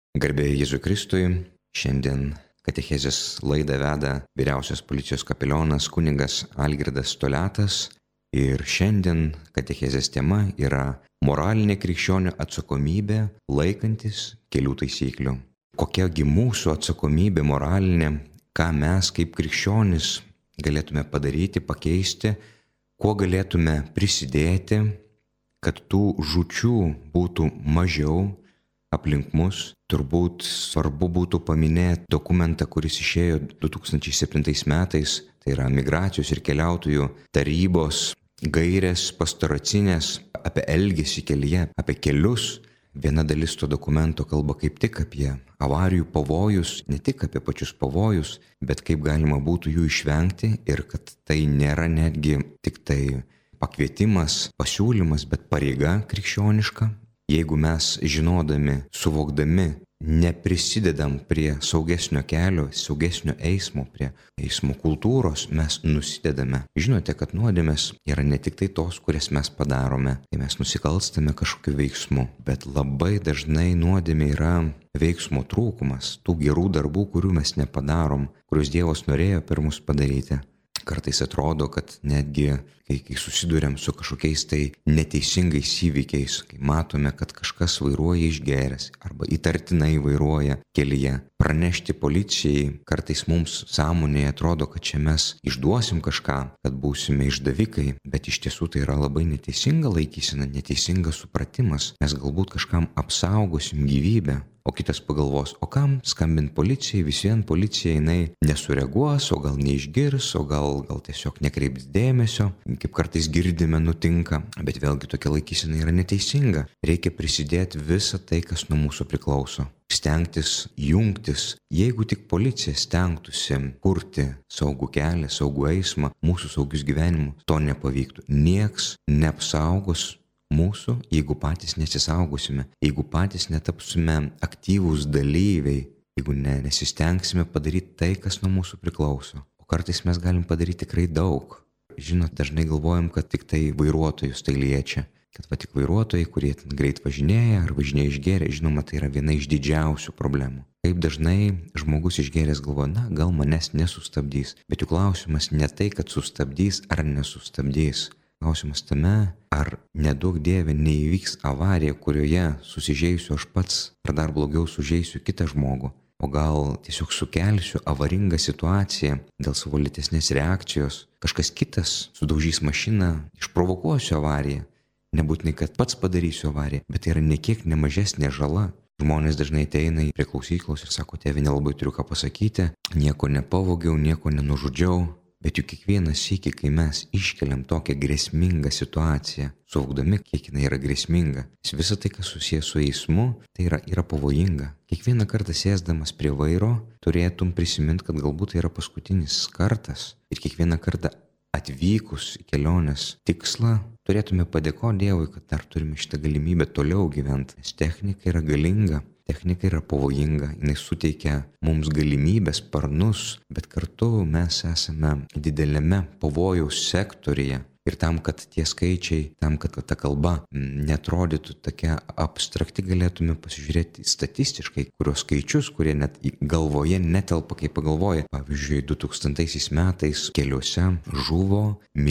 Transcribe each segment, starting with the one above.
Garbė Jėzui Kristui, šiandien katechezės laidą veda vyriausias policijos kapelionas kunigas Algirdas Toliatas ir šiandien katechezės tema yra moralinė krikščionio atsakomybė laikantis kelių taisyklių. Kokiagi mūsų atsakomybė moralinė, ką mes kaip krikščionys galėtume padaryti, pakeisti, kuo galėtume prisidėti, kad tų žūčių būtų mažiau aplink mus. Turbūt svarbu būtų paminėti dokumentą, kuris išėjo 2007 metais, tai yra Migracijos ir keliautojų tarybos gairės pastoracinės apie elgesį kelyje, apie kelius. Viena dalis to dokumento kalba kaip tik apie avarijų pavojus, ne tik apie pačius pavojus, bet kaip galima būtų jų išvengti ir kad tai nėra netgi tik tai pakvietimas, pasiūlymas, bet pareiga krikščioniška. Jeigu mes žinodami, suvokdami, neprisidedam prie saugesnio kelio, saugesnio eismo, prie eismo kultūros, mes nusidedame. Žinote, kad nuodėmės yra ne tik tai tos, kurias mes padarome, kai mes nusikalstame kažkokiu veiksmu, bet labai dažnai nuodėmė yra veiksmo trūkumas, tų gerų darbų, kurių mes nepadarom, kuriuos Dievas norėjo per mus padaryti. Kartais atrodo, kad netgi kai susiduriam su kažkokiais tai neteisingais įvykiais, kai matome, kad kažkas vairuoja išgėręs arba įtartinai vairuoja kelyje, pranešti policijai, kartais mums sąmonėje atrodo, kad čia mes išduosim kažką, kad būsime išdavikai, bet iš tiesų tai yra labai neteisinga laikysena, neteisingas supratimas. Mes galbūt kažkam apsaugosim gyvybę. O kitas pagalvos, o kam skambint policijai, vis vien policija jinai nesureaguos, o gal neišgirs, o gal tiesiog nekreips dėmesio, kaip kartais girdime nutinka, bet vėlgi tokia laikysena yra neteisinga. Reikia prisidėti visą tai, kas nuo mūsų priklauso. Stengtis jungtis. Jeigu tik policija stengtųsi kurti saugų kelią, saugų eismą, mūsų saugius gyvenimus, to nepavyktų. Nieks neapsaugos mūsų, jeigu patys nesisaugosime, jeigu patys netapsime aktyvūs dalyviai, jeigu nesistengsime padaryti tai, kas nuo mūsų priklauso. O kartais mes galim padaryti tikrai daug. Žinot, dažnai galvojam, kad tik tai vairuotojus tai liečia, kad tik vairuotojai, kurie greit važinėja ar važinėja išgėrę, žinoma, tai yra viena iš didžiausių problemų. Kaip dažnai žmogus išgėręs galvoja, gal manęs nesustabdys, bet jų klausimas ne tai, kad sustabdys ar nesustabdys. Klausimas tame, ar neduok Dieve neįvyks avarija, kurioje susižeisiu aš pats, ar dar blogiau sužeisiu kitą žmogų, o gal tiesiog sukelsiu avaringą situaciją dėl savo lėtesnės reakcijos, kažkas kitas sudaužys mašiną, išprovokuosiu avariją, nebūtinai, kad pats padarysiu avariją, bet tai yra nekiek nemažesnė žala. Žmonės dažnai ateina prie klausyklos ir sako, tėve, nelabai turiu ką pasakyti, nieko nepavogiau, nieko nenužudžiau. Bet juk kiekvieną sykį, kai mes iškeliam tokią grėsmingą situaciją, suvokdami, kiek jinai yra grėsminga, visa tai, kas susijęs su eismu, tai yra pavojinga. Kiekvieną kartą sėsdamas prie vairo, turėtum prisiminti, kad galbūt tai yra paskutinis kartas. Ir kiekvieną kartą atvykus į kelionės tikslą, turėtume padėkoti Dievui, kad dar turime šitą galimybę toliau gyventi, nes technika yra galinga. Technika yra pavojinga, jinai suteikia mums galimybės, sparnus, bet kartu mes esame dideliame pavojaus sektorija. Ir tam, kad tie skaičiai, tam, kad ta kalba neatrodytų tokia abstrakti, galėtume pasižiūrėti statistiškai, kurios skaičius, kurie net galvoje netelpa, kaip pagalvoja. Pavyzdžiui, 2000 metais keliuose žuvo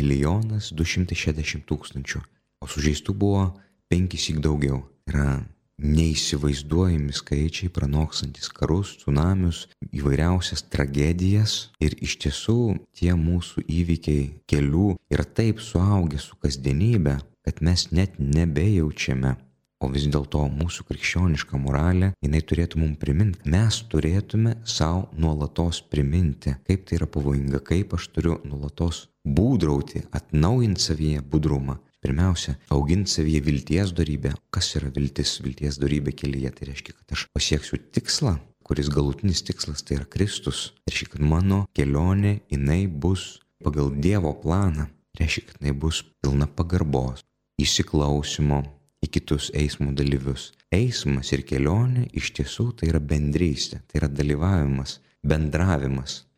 1 260 000, o sužeistų buvo 5 daugiau. Yra neįsivaizduojami skaičiai, pranokstantis karus, tsunamius, įvairiausias tragedijas. Ir iš tiesų tie mūsų įvykiai kelių yra taip suaugę su kasdienybė, kad mes net nebejaučiame. O vis dėlto mūsų krikščioniška moralė, jinai turėtų mums priminti. Mes turėtume savo nuolatos priminti, kaip tai yra pavojinga, kaip aš turiu nuolatos būdrauti, atnaujinti savyje budrumą. Pirmiausia, auginti savyje vilties dorybę. Kas yra viltis? Vilties dorybė kelyje. Tai reiškia, kad aš pasieksiu tikslą, kuris galutinis tikslas tai yra Kristus. Tai reiškia, kad mano kelionė, jinai bus pagal Dievo planą. Tai reiškia, kad jinai bus pilna pagarbos, įsiklausimo į kitus eismo dalyvius. Eismas ir kelionė iš tiesų tai yra bendrystė, tai yra dalyvavimas, bendravimas.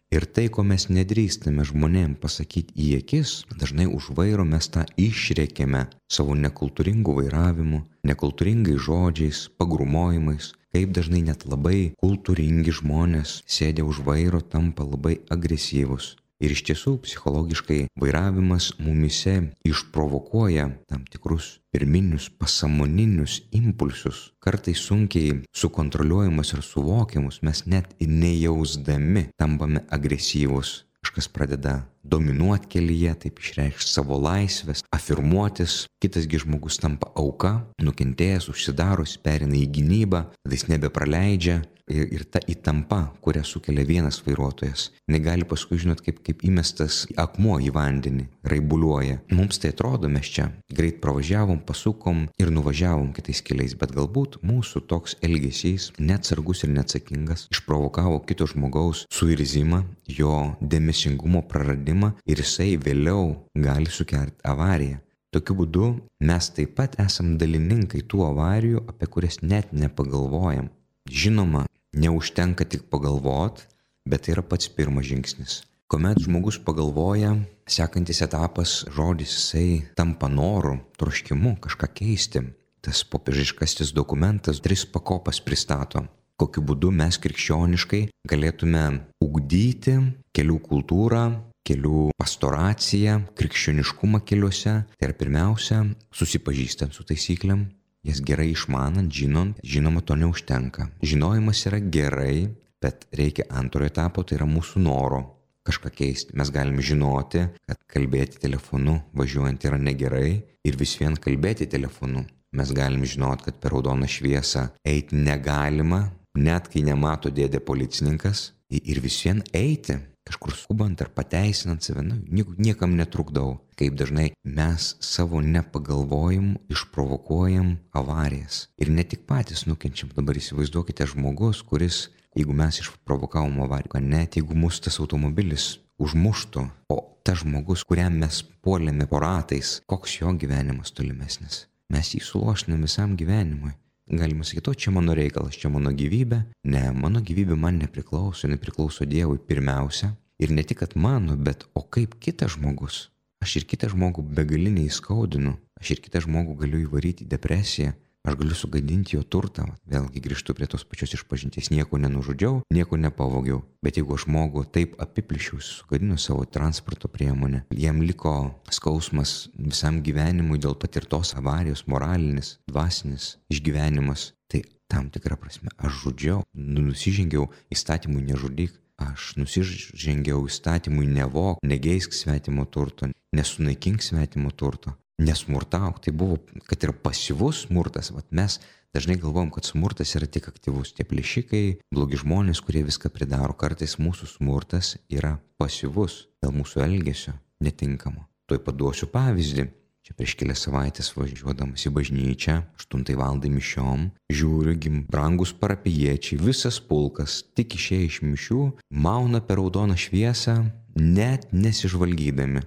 Ir tai, ko mes nedrįstame žmonėm pasakyti į akis, dažnai už vairo mes tą išrėkėme savo nekultūringų vairavimų, nekultūringais žodžiais, pagrūmojimais, kaip dažnai net labai kultūringi žmonės sėdė už vairo tampa labai agresyvus. Ir iš tiesų psichologiškai vairavimas mumise išprovokuoja tam tikrus pirminius pasąmoninius impulsus, kartais sunkiai sukontroliuojamus ir suvokiamus, mes net ir nejausdami tampame agresyvus. Kažkas pradeda dominuoti kelyje, taip išreikšti savo laisvės, afirmuotis, kitasgi žmogus tampa auka, nukentėjęs, užsidaro, jis perina į gynybą, tada jis nebepraleidžia. Ir ta įtampa, kurią sukelia vienas vairuotojas, negali paskui žinot, kaip įmestas akmuo į vandenį, raibuliuoja. Mums tai atrodo, mes čia greit pravažiavom, pasukom ir nuvažiavom kitais keliais, bet galbūt mūsų toks elgesys, neatsargus ir neatsakingas, išprovokavo kito žmogaus suirzimą, jo dėmesingumo praradimą ir jisai vėliau gali sukelti avariją. Tokiu būdu mes taip pat esam dalininkai tų avarijų, apie kurias net nepagalvojam. Žinoma, neužtenka tik pagalvot, bet tai yra pats pirmas žingsnis. Kuomet žmogus pagalvoja, sekantis etapas žodis jisai tampa noru, troškimu kažką keisti. Tas popiežiškasis dokumentas 3 pakopas pristato. Kokiu būdu mes krikščioniškai galėtume ugdyti kelių kultūrą, kelių pastoraciją, krikščioniškumą keliuose. Tai yra pirmiausia, susipažįstant su taisyklėm. Jas gerai išmanant, žinant, žinoma, to neužtenka. Žinojimas yra gerai, bet reikia antrojo etapo, tai yra mūsų noro kažką keisti. Mes galime žinoti, kad kalbėti telefonu važiuojant yra negerai ir vis vien kalbėti telefonu. Mes galime žinoti, kad per raudoną šviesą eiti negalima, net kai nemato dėdė policininkas, ir vis vien eiti. Kažkur skubant ar pateisinant save, niekam netrukdau. Kaip dažnai mes savo nepagalvojimu išprovokuojam avarijas. Ir ne tik patys nukenčiam. Dabar įsivaizduokite žmogus, kuris, jeigu mes išprovokavom avariją, net jeigu mūsų tas automobilis užmuštų, o tas žmogus, kuriam mes puolėme po ratais, koks jo gyvenimas tolimesnis. Mes jį suluošinam visam gyvenimui. Galima sakyti, o čia mano reikalas, čia mano gyvybė. Ne, mano gyvybė man nepriklauso Dievui pirmiausia. Ir ne tik, kad mano, bet o kaip kitas žmogus. Aš ir kitą žmogų begaliniai įskaudinu. Aš ir kitą žmogų galiu įvaryti į depresiją. Aš galiu sugadinti jo turtą. Vėlgi grįžtu prie tos pačios išpažinties. Nieko nenužudžiau, nieko nepavogiau. Bet jeigu aš žmogų taip apiplišiau, sugadinu savo transporto priemonę, jam liko skausmas visam gyvenimui dėl patirtos avarijos, moralinis, dvasinis išgyvenimas, tai tam tikrą prasme aš žudžiau, nusižengiau įstatymui nežudyk, aš nusižengiau įstatymui nevok, negeisk svetimo turto, nesunaikink svetimo turto. Nesmurtauk, tai buvo, kad ir pasyvus smurtas. Mes dažnai galvojam, kad smurtas yra tik aktyvus. Tie plėšikai, blogi žmonės, kurie viską pridaro. Kartais mūsų smurtas yra pasyvus dėl mūsų elgesio netinkamo. Tuoj paduosiu pavyzdį. Čia prieš kelias savaitės važiuodamas į bažnyčią, 8 valandai mišiom, žiūriu, brangus parapijiečiai, visas pulkas, tik išėję iš mišių, mauna per raudoną šviesą, net nesižvalgydami.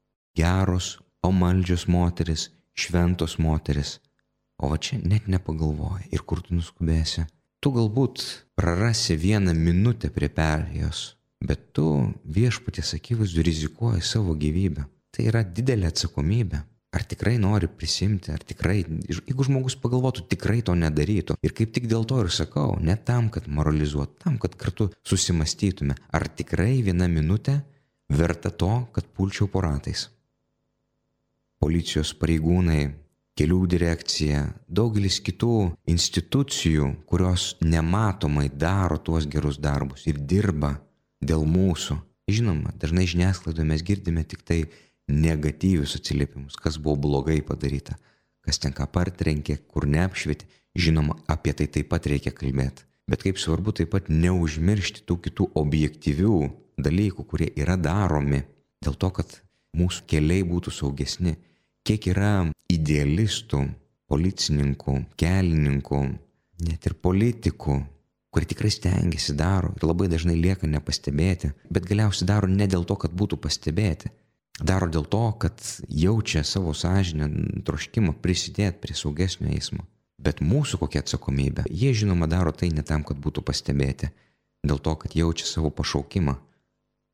Geros, pamaldžios moteris, šventos moteris, o va čia net nepagalvoja. Ir kur tu nuskubėsi? Tu galbūt prarasi 1 minutę prie perėjos, bet tu viešpaties akivaizdu rizikuoji savo gyvybę. Tai yra didelė atsakomybė. Ar tikrai nori prisimti, ar tikrai, jeigu žmogus pagalvotų, tikrai to nedarytų. Ir kaip tik dėl to ir sakau, ne tam, kad moralizuot, tam, kad kartu susimastytume, ar tikrai 1 minutė verta to, kad pulčiau po ratais. Policijos pareigūnai, kelių direkcija, daugelis kitų institucijų, kurios nematomai daro tuos gerus darbus ir dirba dėl mūsų. Žinoma, dažnai žiniasklaidoje mes girdime tik tai negatyvius atsiliepimus, kas buvo blogai padaryta, kas ten ką partrenkė, kur neapšvietė. Žinoma, apie tai taip pat reikia kalbėti. Bet kaip svarbu taip pat neužmiršti tų kitų objektyvių dalykų, kurie yra daromi dėl to, kad mūsų keliai būtų saugesni. Kiek yra idealistų, policininkų, kelininkų, net ir politikų, kurie tikrai stengiasi, daro ir labai dažnai lieka nepastebėti, bet galiausiai daro ne dėl to, kad būtų pastebėti. Daro dėl to, kad jaučia savo sąžinę, troškimą prisidėti prie saugesnio eismo. Bet mūsų kokia atsakomybė? Jie žinoma daro tai ne tam, kad būtų pastebėti, dėl to, kad jaučia savo pašaukimą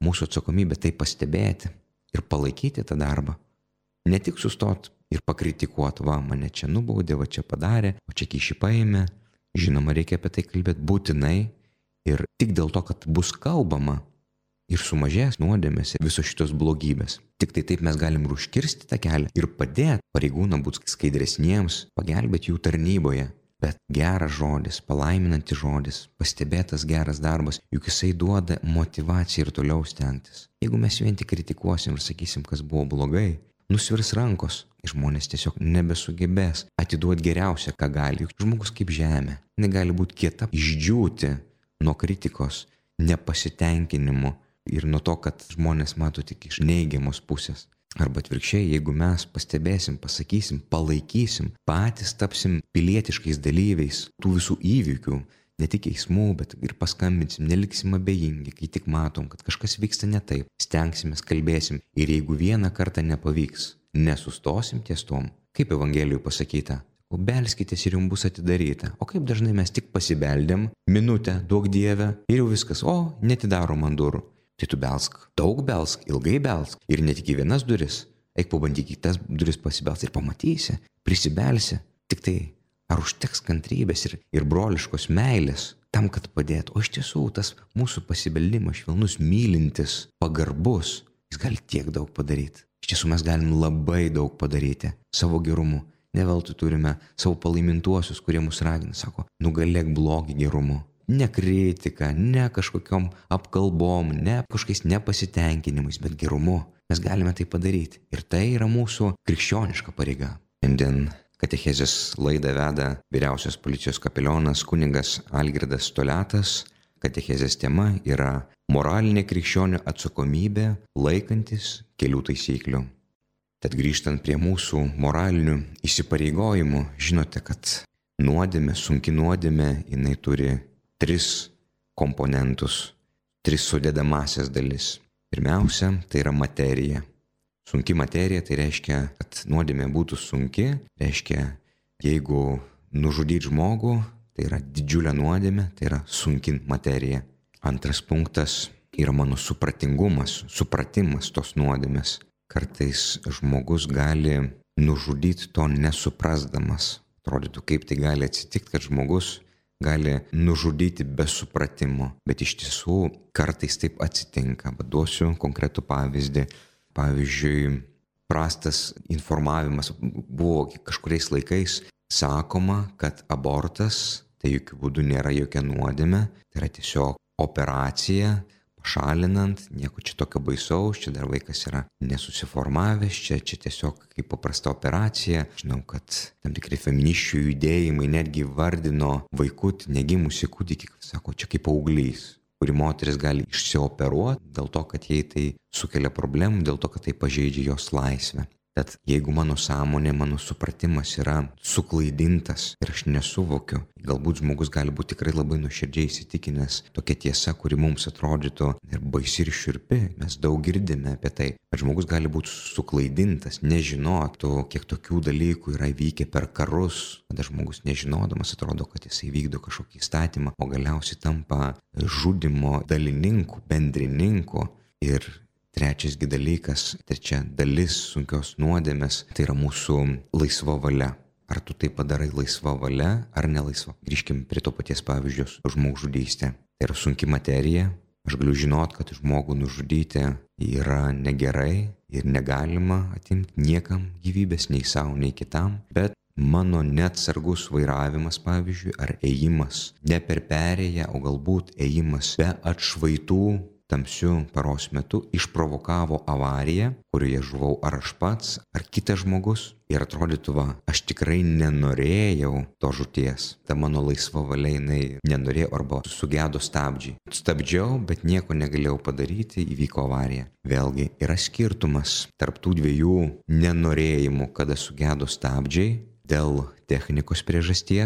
mūsų atsakomybė tai pastebėti ir palaikyti tą darbą. Ne tik sustot ir pakritikuoti, va, mane čia nubaudė, va čia padarė, o čia kyšį paėmė. Žinoma, reikia apie tai kalbėti būtinai ir tik dėl to, kad bus kalbama ir sumažės nuodėmės ir visos šitos blogybės. Tik tai taip mes galim ir užkirsti tą kelią ir padėti pareigūnam būti skaidresniems, pagelbėti jų tarnyboje. Bet geras žodis, palaiminantis žodis, pastebėtas geras darbas, juk jisai duoda motyvaciją ir toliau stengtis. Jeigu mes vien tik kritikuosim ir sakysim, kas buvo blogai, nusvirs rankos ir žmonės tiesiog nebesugebės atiduoti geriausią, ką gali. Juk žmogus kaip žemė, negali būti kieta, išdžiūti nuo kritikos, nepasitenkinimo ir nuo to, kad žmonės mato tik iš neigiamos pusės. Arba atvirkščiai, jeigu mes pastebėsim, pasakysim, palaikysim, patys tapsim pilietiškais dalyviais tų visų įvykių, ne tik eismų, bet ir paskambinsim, neliksim abejingi, kai tik matom, kad kažkas vyksta ne taip, stengsimės, kalbėsim ir jeigu vieną kartą nepavyks, nesustosim ties tom, kaip Evangelijoje pasakyta, o belskitės ir jums bus atidaryta. O kaip dažnai mes tik pasibeldėm, minutę, duok Dieve, ir jau viskas, o netidaro man durų. Tai tu belsk, daug belsk, ilgai belsk ir ne tik į vienas duris, eik pabandyk į tas duris pasibelsti ir pamatysi, prisibelsi. Tik tai ar užteks kantrybės ir broliškos meilės tam, kad padėtų. O iš tiesų tas mūsų pasibeldimas švelnus, mylintis, pagarbus, jis gali tiek daug padaryti. Iš tiesų mes galim labai daug padaryti savo gerumu. Ne veltui turime savo palaimintuosius, kurie mus ragina, sako, nugalėk blogį gerumu. Ne kritika, ne kažkokiom apkalbom, ne kažkokiais nepasitenkinimais, bet gerumu. Mes galime tai padaryti. Ir tai yra mūsų krikščioniška pareiga. Šiandien katechezės laidą veda vyriausias policijos kapelionas kunigas Algirdas Toliatas. Katechezės tema yra moralinė krikščionio atsakomybė laikantis kelių taisyklių. Tad grįžtant prie mūsų moralinių įsipareigojimų, žinote, kad nuodėmė, sunki nuodėmė, jinai turi 3 komponentus, 3 sudedamąsias dalis. Pirmiausia, tai yra materija. Sunki materija tai reiškia, kad nuodėmė būtų sunki, reiškia, jeigu nužudyti žmogų, tai yra didžiulė nuodėmė, tai yra sunki materija. Antras punktas yra mano supratimas tos nuodėmės. Kartais žmogus gali nužudyti to nesuprasdamas. Atrodytų, kaip tai gali atsitikti, kad žmogus gali nužudyti be supratimo, bet iš tiesų kartais taip atsitinka. Duosiu konkretų pavyzdį. Pavyzdžiui, prastas informavimas. Buvo kažkuriais laikais sakoma, kad abortas tai jokių būdų nėra jokia nuodėmė, tai yra tiesiog operacija, pašalinant, nieko čia tokio baisaus, čia dar vaikas yra nesusiformavęs, čia tiesiog kaip paprasta operacija. Žinau, kad tam tikrai feministiškų judėjimai netgi vardino vaikutį, negimusį kūdikį, sako, čia kaip paauglys, kurį moteris gali išsioperuoti dėl to, kad jai tai sukelia problemų, dėl to, kad tai pažeidžia jos laisvę. Tad jeigu mano sąmonė, mano supratimas yra suklaidintas ir aš nesuvokiu, galbūt žmogus gali būti tikrai labai nuoširdžiai įsitikinęs tokia tiesa, kuri mums atrodytų ir baisi ir šiurpi, mes daug girdime apie tai, bet žmogus gali būti suklaidintas, nežinotų, kiek tokių dalykų yra įvykę per karus, kada žmogus nežinodamas atrodo, kad jisai vykdo kažkokį įstatymą, o galiausiai tampa žudimo dalininku, bendrininku. Ir trečias dalykas, trečia dalis sunkios nuodėmės, tai yra mūsų laisva valia. Ar tu tai padarai laisva valia, ar nelaisva? Grįžkim prie to paties pavyzdžio su žmogžudystė. Tai yra sunki materija. Aš galiu žinot, kad žmogų nužudyti yra negerai ir negalima atimti niekam gyvybės, nei savo, nei kitam. Bet mano neatsargus vairavimas, pavyzdžiui, ar ėjimas ne per perėją, o galbūt ėjimas be atšvaitų, tamsiu paros metu išprovokavo avariją, kurioje žuvau ar aš pats, ar kitas žmogus. Ir atrodytų, va, aš tikrai nenorėjau to žūties. Ta mano laisva valia, jinai nenorėjo arba sugedo stabdžiai. Stabdžiau, bet nieko negalėjau padaryti, įvyko avarija. Vėlgi, yra skirtumas tarp tų dviejų nenorėjimų, kada sugedo stabdžiai dėl technikos priežasties.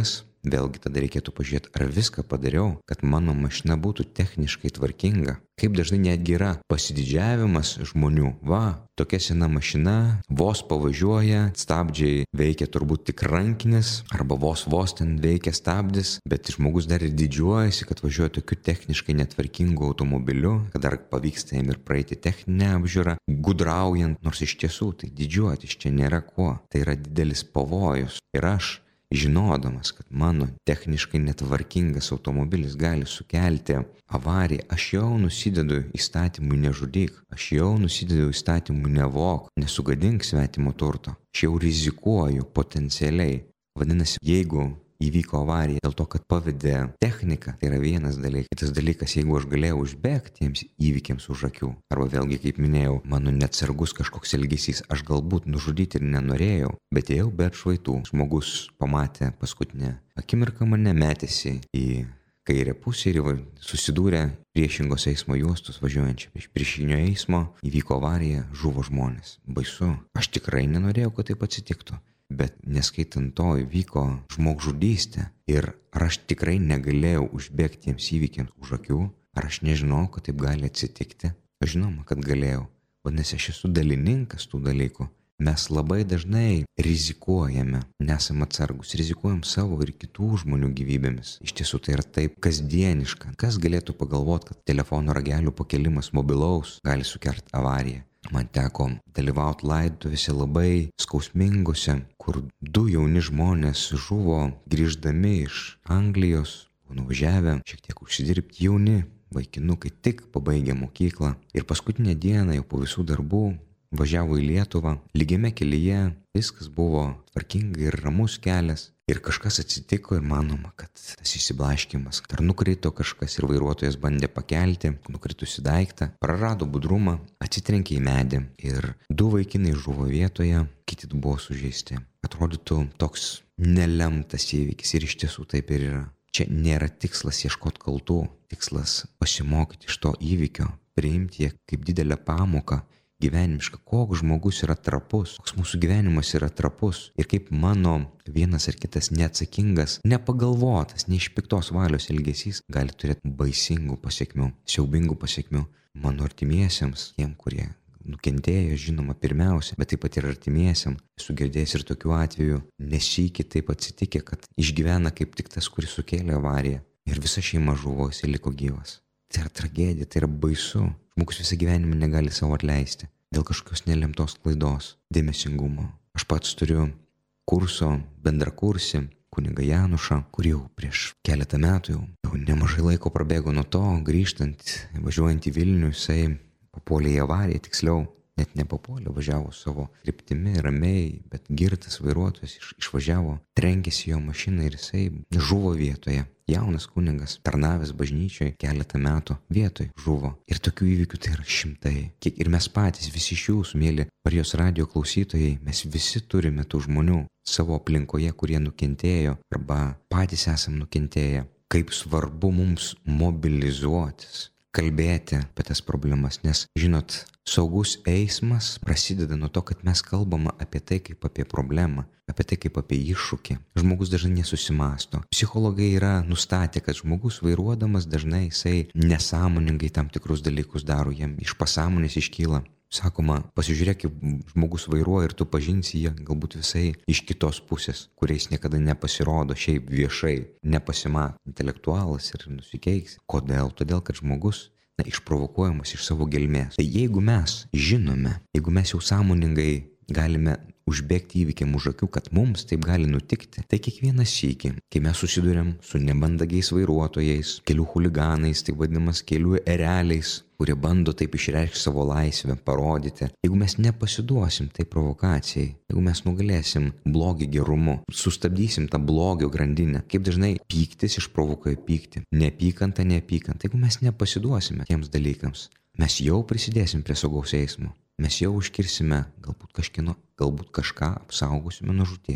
vėlgi tada reikėtų pažiūrėti, ar viską padariau, kad mano mašina būtų techniškai tvarkinga. Kaip dažnai netgi yra pasididžiavimas žmonių. Va, tokia sena mašina, vos pavažiuoja, stabdžiai veikia turbūt tik rankinis, arba vos ten veikia stabdis, bet žmogus dar ir didžiuojasi, kad važiuoja tokiu techniškai netvarkingu automobiliu, kad dar pavyksta jam ir praeiti techninę apžiūrą, gudraujant, nors iš tiesų tai didžiuotis čia nėra kuo. Tai yra didelis pavojus. Ir aš, žinodamas, kad mano techniškai netvarkingas automobilis gali sukelti avariją, aš jau nusidedu įstatymui nežudyk, aš jau nusidedu įstatymui nevok, nesugadink svetimo turto, aš jau rizikuoju potencialiai. Vadinasi, jeigu įvyko avarija dėl to, kad pavedė techniką, tai yra vienas dalykas. Kitas dalykas, jeigu aš galėjau užbėgti tiems įvykiams už akių, arba vėlgi, kaip minėjau, mano neatsargus kažkoks elgesys, aš galbūt nužudyti ir nenorėjau, bet ėjau be atšvaitų. Žmogus pamatė paskutinę akimirką mane, metėsi į kairę pusę ir susidūrė priešingos eismo juostos važiuojančią iš priešinio eismo, įvyko avarija, žuvo žmonės. Baisu. Aš tikrai nenorėjau, kad taip atsitiktų. Bet neskaitant to įvyko žmogžudystė ir ar aš tikrai negalėjau užbėgti tiems įvykiams už akių, ar aš nežinau, kad taip gali atsitikti. Aš žinoma, kad galėjau, vadinasi, aš esu dalininkas tų dalykų. Mes labai dažnai rizikuojame, nesam atsargus, rizikuojam savo ir kitų žmonių gyvybėmis. Iš tiesų tai yra taip kasdieniška. Kas galėtų pagalvoti, kad telefono ragelių pakelimas mobilaus gali sukelti avariją? Man teko dalyvauti laidotuvėse labai skausmingose, kur 2 jauni žmonės žuvo grįždami iš Anglijos, nuvažiavę šiek tiek užsidirbti, jauni vaikinukai tik pabaigę mokyklą ir paskutinę dieną jau po visų darbų važiavo į Lietuvą, lygiame kelyje viskas buvo tvarkingai ir ramus kelias. Ir kažkas atsitiko ir manoma, kad tas įsiblaškymas, ar nukrito kažkas ir vairuotojas bandė pakelti, nukritusi daiktą, prarado budrumą, atsitrenkė į medį ir 2 vaikinai žuvo vietoje, kiti buvo sužeisti. Atrodytų toks nelemtas įvykis ir iš tiesų taip ir yra. Čia nėra tikslas ieškoti kaltų, tikslas pasimokyti iš to įvykio, priimti jį kaip didelę pamoką, gyvenimiška, koks žmogus yra trapus, koks mūsų gyvenimas yra trapus ir kaip mano vienas ar kitas neatsakingas, nepagalvotas, ne iš piktos valios elgesys gali turėti baisingų pasiekmių, siaubingų pasiekmių mano artimiesiems, tiem, kurie nukentėjo, žinoma, pirmiausia, bet taip pat ir artimiesiam. Esu girdėjęs ir tokių atvejų, nesykį taip atsitikė, kad išgyvena kaip tik tas, kuris sukėlė avariją ir visa šeima žuvo, jis liko gyvas. Tai yra tragedija, tai yra baisu. Žmogus visą gyvenimą negali savo atleisti dėl kažkokios nelemtos klaidos, dėmesingumo. Aš pats turiu kurso bendrakursį, kunigą Janušą, kurį jau prieš keletą metų jau nemažai laiko prabėgo nuo to, grįžtant, važiuojant į Vilnių, jisai papuolė į avariją, tiksliau, net nepapuolė, važiavo savo kryptimi, ramiai, bet girtas vairuotojas išvažiavo, trenkėsi jo mašiną ir jisai žuvo vietoje. Jaunas kunigas, tarnavęs bažnyčioje keletą metų vietoj žuvo. Ir tokių įvykių tai yra šimtai. Ir mes patys, visi iš jūsų, mėly Marijos radijo klausytojai, mes visi turime tų žmonių savo aplinkoje, kurie nukentėjo arba patys esam nukentėję. Kaip svarbu mums mobilizuotis, kalbėti apie tas problemas, nes, žinot, saugus eismas prasideda nuo to, kad mes kalbame apie tai kaip apie problemą, apie tai kaip apie iššūkį. Žmogus dažnai nesusimąsto. Psichologai yra nustatę, kad žmogus vairuodamas dažnai jisai nesąmoningai tam tikrus dalykus daro, jam iš pasąmonės iškyla. Sakoma, pasižiūrėk, kaip žmogus vairuoja ir tu pažinsi jį galbūt visai iš kitos pusės, kuriais niekada nepasirodo šiaip viešai, nepasimato, intelektualas ir nusikeiks. Kodėl? Todėl, kad žmogus išprovokuojamas iš savo gelmės. Tai jeigu mes žinome, jeigu mes jau sąmoningai galime užbėgti įvykiam už akių, kad mums taip gali nutikti, tai kiekvieną sykį, kai mes susiduriam su nebandagiais vairuotojais, kelių chuliganais, taip vadinamas kelių ereliais, kurie bando taip išreikšti savo laisvę, parodyti, jeigu mes nepasiduosim tai provokacijai, jeigu mes nugalėsim blogį gerumu, sustabdysim tą blogio grandinę, kaip dažnai pyktis išprovokuoja pyktį, neapykanta, jeigu mes nepasiduosime tiems dalykams, mes jau prisidėsim prie saugaus eismo. Mes jau užkirsime galbūt kažką apsaugosime nuo žūties.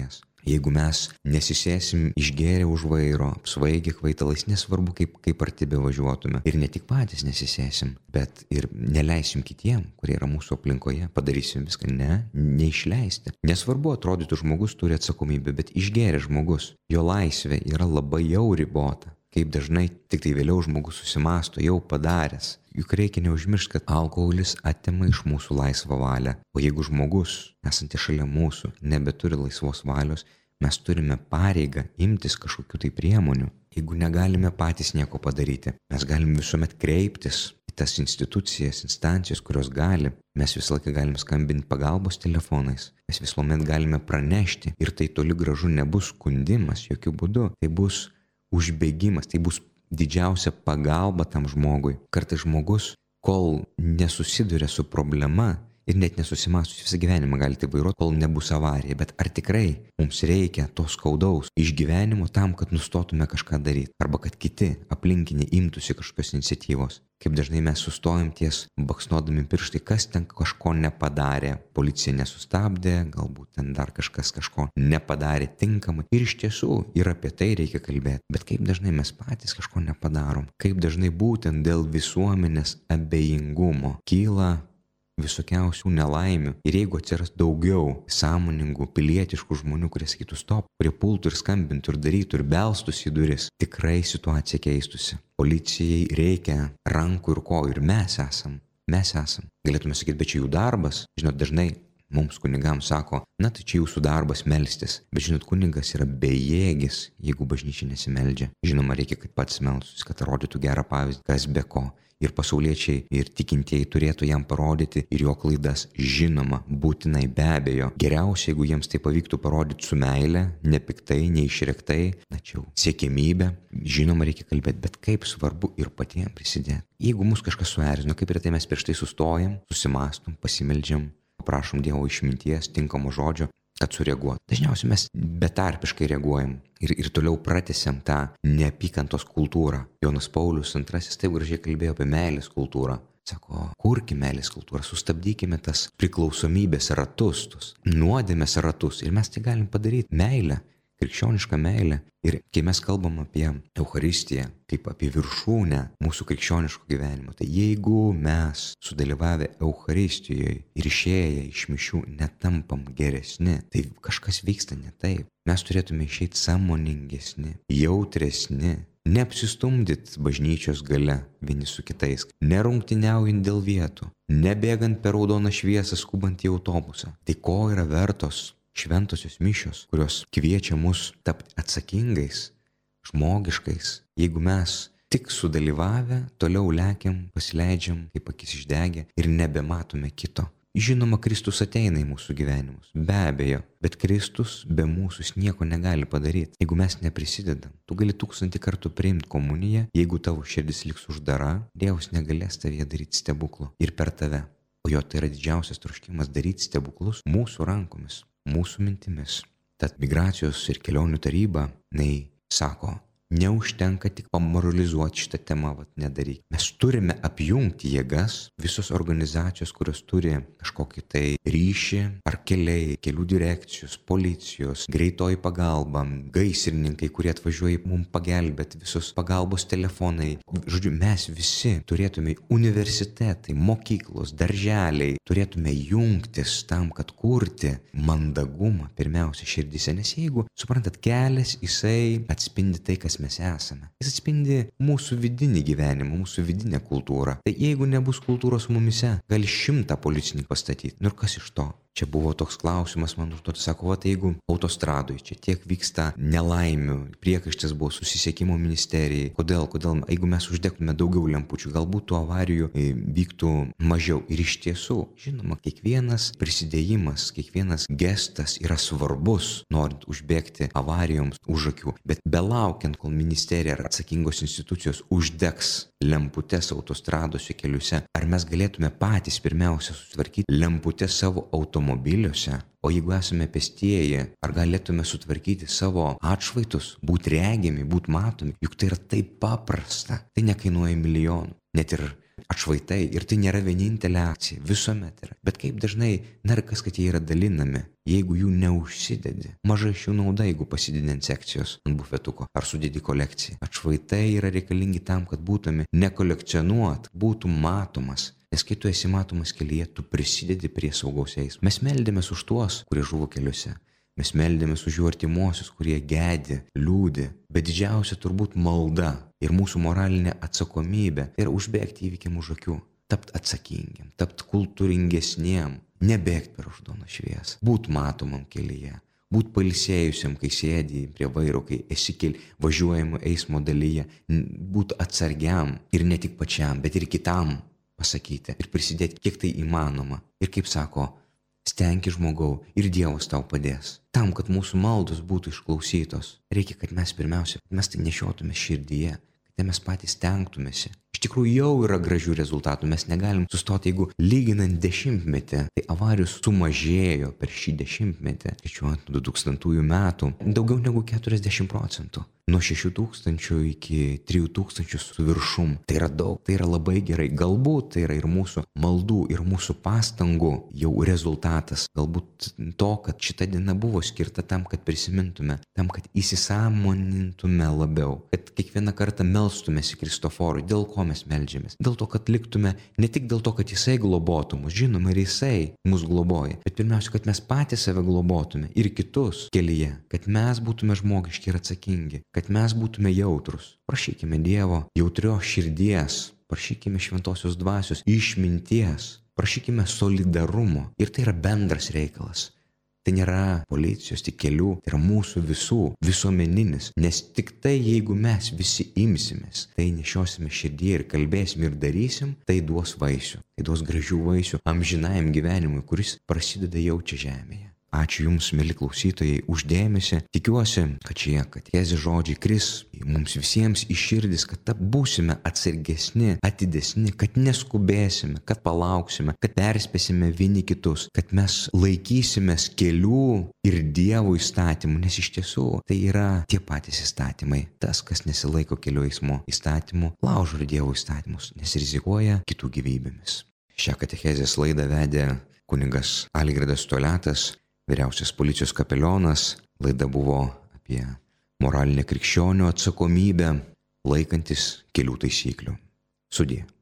Jeigu mes nesisėsim išgėrę už vairo, apsvaigę kvaitalais, nesvarbu kaip arti bevažiuotume. Ir ne tik patys nesisėsim, bet ir neleisim kitiem, kurie yra mūsų aplinkoje, padarysim viską, neišleisti. Nesvarbu, atrodytų žmogus turi atsakomybę, bet išgėrė žmogus, jo laisvė yra labai jau ribota. Kaip dažnai tik tai vėliau žmogus susimąsto, jau padaręs. Juk reikia neužmiršti, kad alkoholis atima iš mūsų laisvą valią. O jeigu žmogus, esantis šalia mūsų, nebeturi laisvos valios, mes turime pareigą imtis kažkokių tai priemonių. Jeigu negalime patys nieko padaryti, mes galim visuomet kreiptis į tas institucijas, instancijas, kurios gali. Mes visą laiką galim skambinti pagalbos telefonais. Mes visuomet galime pranešti. Ir tai toli gražu nebus skundimas, jokių būdų. Tai bus užbėgimas, tai bus didžiausia pagalba tam žmogui. Kartais žmogus, kol nesusiduria su problema ir net nesusimąstus visą gyvenimą gali tai vairuoti, kol nebus avarija. Bet ar tikrai mums reikia to skaudaus išgyvenimo tam, kad nustotume kažką daryti? Arba kad kiti aplinkiniai imtųsi kažkokios iniciatyvos? Kaip dažnai mes sustojam ties baksnuodami pirštai, kas ten kažko nepadarė, policija nesustabdė, galbūt ten dar kažkas kažko nepadarė tinkamai. Ir iš tiesų ir apie tai reikia kalbėti. Bet kaip dažnai mes patys kažko nepadarom, kaip dažnai būtent dėl visuomenės abejingumo kyla visokiausių nelaimių. Ir jeigu atsiras daugiau sąmoningų, pilietiškų žmonių, kurie sakytų stop, kurie pultų ir skambintų ir darytų ir belstus į duris, tikrai situacija keistusi. Policijai reikia rankų ir kojų ir mes esam. Galėtume sakyti, bet čia jų darbas. Žinot, dažnai mums kunigams sako, na tai čia jūsų darbas melstis. Bet žinot, kunigas yra bejėgis, jeigu bažnyčia nesimeldžia. Žinoma, reikia, kad pats melstųsi, kad rodytų gerą pavyzdį, kas be ko. Ir pasauliečiai, ir tikintieji turėtų jam parodyti ir jo klaidas. Žinoma, būtinai, be abejo. Geriausia, jeigu jiems tai pavyktų parodyti su meile, nepiktai, neišrektai, tačiau siekiamybė. Žinoma, reikia kalbėti, bet kaip svarbu ir patiems prisidėti. Jeigu mus kažkas suerzino, kaip ir tai mes prieš tai sustojam, susimąstom, pasimeldžiam, paprašom Dievo išminties, tinkamo žodžio, kad sureaguotų. Dažniausiai mes betarpiškai reaguojam ir toliau pratęsiam tą neapykantos kultūrą. Jonas Paulius II taip gražiai kalbėjo apie meilės kultūrą. Sako, kurkime meilės kultūrą, sustabdykime tas priklausomybės ratus, tos nuodėmės ratus. Ir mes tai galim padaryti. Meilę, krikščionišką meilę. Ir kai mes kalbam apie Eucharistiją, kaip apie viršūnę mūsų krikščioniško gyvenimo, tai jeigu mes sudalyvavę Eucharistijoje ir išėję iš mišių netampam geresni, tai kažkas vyksta ne taip. Mes turėtume išeiti sąmoningesni, jautresni, neapsistumdyt bažnyčios gale vieni su kitais, nerungtyniaujant dėl vietų, nebėgant per raudoną šviesą skubant į autobusą. Tai ko yra vertos šventosios mišios, kurios kviečia mus tapti atsakingais, žmogiškais, jeigu mes tik sudalyvavę toliau lekiam, pasileidžiam, kaip akis išdegę ir nebematome kito. Žinoma, Kristus ateina į mūsų gyvenimus, be abejo, bet Kristus be mūsų nieko negali padaryti, jeigu mes neprisidedam. Tu gali 1000 kartų priimti komuniją, jeigu tavo širdis liks uždara, Dievas negalės tavyje daryti stebuklų ir per tave. O jo tai yra didžiausias troškimas daryti stebuklus mūsų rankomis, mūsų mintimis. Tad migracijos ir kelionių taryba, sako, neužtenka tik pamoralizuoti šitą temą, nedaryk. Mes turime apjungti jėgas, visos organizacijos, kurios turi kažkokį tai ryšį, ar keliai, kelių direkcijos, policijos, greitoji pagalba, gaisrininkai, kurie atvažiuoja mums pagelbėti, visos pagalbos telefonai. Žodžiu, mes visi turėtume universitetai, mokyklos, darželiai, turėtume jungtis tam, kad kurti mandagumą pirmiausia širdyse. Nes jeigu, suprantat, kelias, jisai atspindi tai, kas mes esame. Jis atspindi mūsų vidinį gyvenimą, mūsų vidinę kultūrą. Tai jeigu nebus kultūros mumise, gali 100 policininkų pastatyti. Ir kas iš to? Čia buvo toks klausimas, man užduoti, sako, jeigu autostradoje čia tiek vyksta nelaimių, priekaištas buvo susisiekimo ministerijai, kodėl, jeigu mes uždegtume daugiau lempučių, galbūt tų avarijų vyktų mažiau. Ir iš tiesų, žinoma, kiekvienas prisidėjimas, kiekvienas gestas yra svarbus, norint užbėgti avarijoms už akių, bet belaukiant, kol ministerija ar atsakingos institucijos uždegs lemputes autostradose keliuose, ar mes galėtume patys pirmiausia sutvarkyti lemputes savo automobiliuose, o jeigu esame pėstieji, ar galėtume sutvarkyti savo atšvaitus, būti regimi, būti matomi, juk tai yra taip paprasta, tai nekainuoja milijonų. Net ir atšvaitai ir tai nėra vienintelė akcija, visuomet yra. Bet kaip dažnai narkas, kad jie yra dalinami, jeigu jų neužsidedi. Mažai iš jų nauda, jeigu pasidedi ant sekcijos, ant bufetuko ar sudedi kolekciją. Atšvaitai yra reikalingi tam, kad būtume nekolekcionuot, būtų matomas. Nes kai tu esi matomas kelyje, tu prisidedi prie saugaus eismo. Mes meldėmės už tuos, kurie žuvo keliuose. Mes meldėmės už jų artimuosius, kurie gedi, liūdi. Bet didžiausia turbūt malda ir mūsų moralinė atsakomybė yra užbėgti įvykiam už akių. Tapt atsakingiam, tapt kultūringesniem, nebėgti per raudoną šviesą, būt matomam kelyje, būt pailsėjusiam, kai sėdi prie vairo, kai esi važiuojamo eismo dalyje, būt atsargiam ir ne tik pačiam, bet ir kitam pasakyti ir prisidėti, kiek tai įmanoma. Ir kaip sako, stenkis žmogau ir Dievas tau padės. Tam, kad mūsų maldos būtų išklausytos, reikia, kad mes pirmiausia, mes tai nešiotume širdyje, kad mes patys stengtumėsi. Iš tikrųjų jau yra gražių rezultatų, mes negalim sustoti, jeigu lyginant dešimtmetį, tai avarijų sumažėjo per šį dešimtmetį, skaičiuojant 2000 metų, daugiau negu 40%. Nuo 6000 iki 3000 su viršum. Tai yra daug, tai yra labai gerai. Galbūt tai yra ir mūsų maldų, ir mūsų pastangų jau rezultatas. Galbūt to, kad šita diena buvo skirta tam, kad prisimintume, tam, kad įsisąmonintume labiau, kad kiekvieną kartą melstumės į Kristoforui. Dėl ko mes meldžiamės? Dėl to, kad liktume, ne tik dėl to, kad jisai globotų mus, žinoma, ir jisai mus globoja, bet pirmiausia, kad mes patys save globotume ir kitus kelyje, kad mes būtume žmogiški ir atsakingi, kad mes būtume jautrus. Prašykime Dievo jautrios širdies, prašykime šventosios dvasios išminties, prašykime solidarumo. Ir tai yra bendras reikalas. Tai nėra policijos, tik kelių, tai yra mūsų visų, visuomeninis. Nes tik tai, jeigu mes visi imsimės, tai nešiosime širdį ir kalbėsim ir darysim, tai duos vaisių. Tai duos gražių vaisių amžinajam gyvenimui, kuris prasideda jau čia žemėje. Ačiū Jums, mieli klausytojai, už dėmesį. Tikiuosi, kad šie katechezės žodžiai kris mums visiems į širdis, kad būsime atsargesni, atidesni, kad neskubėsime, kad palauksime, kad perspėsime vieni kitus, kad mes laikysimės kelių ir Dievo įstatymų, nes iš tiesų tai yra tie patys įstatymai. Tas, kas nesilaiko kelių eismo įstatymų, laužo Dievo įstatymus, nes rizikuoja kitų gyvybėmis. Šią katechezės laidą vedė kunigas Algirdas Toliatas, vyriausias policijos kapelionas. Laida buvo apie moralinę krikščionio atsakomybę laikantis kelių taisyklių. Sudie.